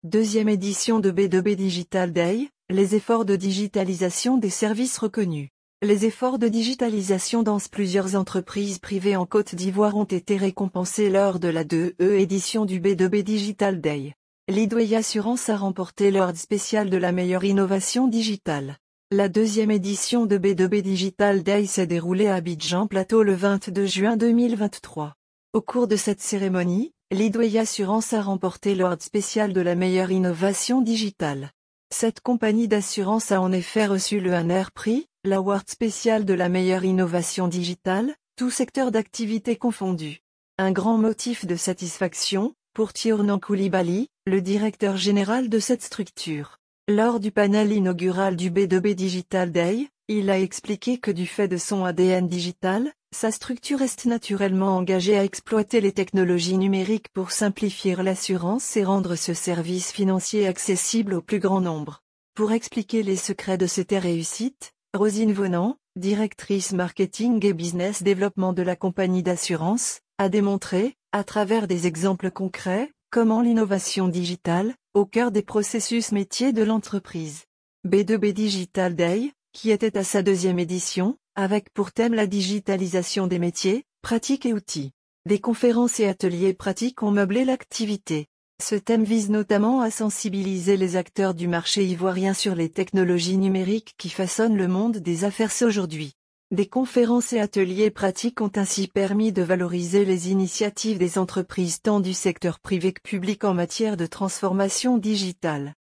Deuxième édition de B2B Digital Day, les efforts de digitalisation des services reconnus. Les efforts de digitalisation dans plusieurs entreprises privées en Côte d'Ivoire ont été récompensés lors de la 2e édition du B2B Digital Day. Leadway Assurance a remporté l'ordre spécial de la meilleure innovation digitale. La deuxième édition de B2B Digital Day s'est déroulée à Abidjan Plateau le 22 juin 2023. Au cours de cette cérémonie, Leadway Assurance a remporté l'ordre spécial de la meilleure innovation digitale. Cette compagnie d'assurance a en effet reçu le Honor Prix, l'award spécial de la meilleure innovation digitale, tout secteur d'activité confondu. Un grand motif de satisfaction, pour Tiernan Koulibaly, le directeur général de cette structure. Lors du panel inaugural du B2B Digital Day, il a expliqué que du fait de son ADN digital, sa structure reste naturellement engagée à exploiter les technologies numériques pour simplifier l'assurance et rendre ce service financier accessible au plus grand nombre. Pour expliquer les secrets de cette réussite, Rosine Venant, directrice marketing et business développement de la compagnie d'assurance, a démontré, à travers des exemples concrets, comment l'innovation digitale, au cœur des processus métiers de l'entreprise. B2B Digital Day, qui était à sa deuxième édition, avec pour thème la digitalisation des métiers, pratiques et outils. Des conférences et ateliers pratiques ont meublé l'activité. Ce thème vise notamment à sensibiliser les acteurs du marché ivoirien sur les technologies numériques qui façonnent le monde des affaires aujourd'hui. Des conférences et ateliers pratiques ont ainsi permis de valoriser les initiatives des entreprises tant du secteur privé que public en matière de transformation digitale.